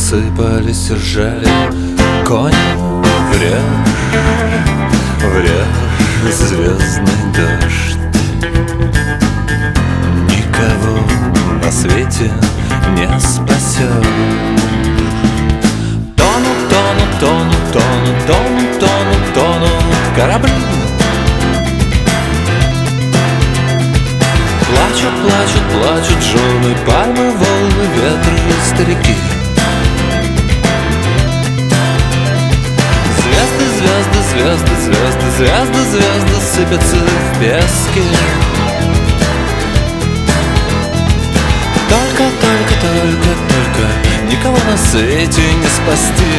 Сыпались и ржали кони в реж звездный дождь. Никого на свете не спасет. Тонут, тонут, тонут, тонут, тонут, тонут, тонут корабли. Плачут, плачут, плачут жены, пальмы, волны, ветры и старики. Звезды, звезды, звезды, звезды, звезды, звезды сыпятся в песке. Только, только, только, только никого на свете не спасти.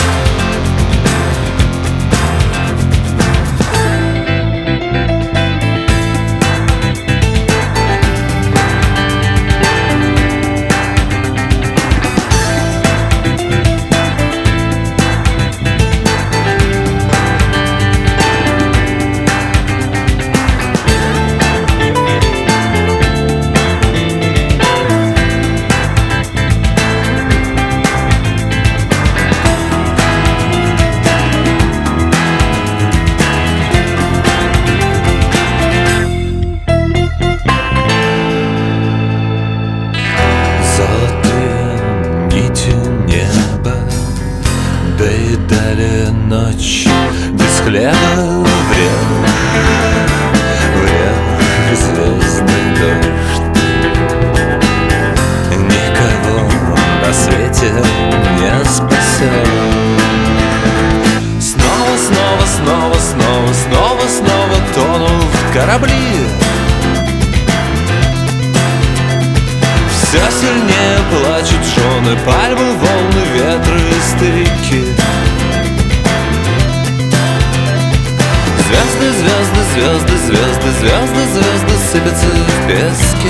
Доедали ночь без хлеба в реж звездный дождь. Никого на свете не спасет. Снова, снова, снова, снова, снова, снова тонут корабли. Все сильнее плачут жены, пальмы, волны, ветры и старики. Звезды, звезды, звезды, звезды, звезды, звезды сыпятся в песке.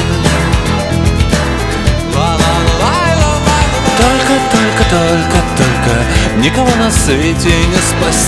Только, только, только, только никого на свете не спасти.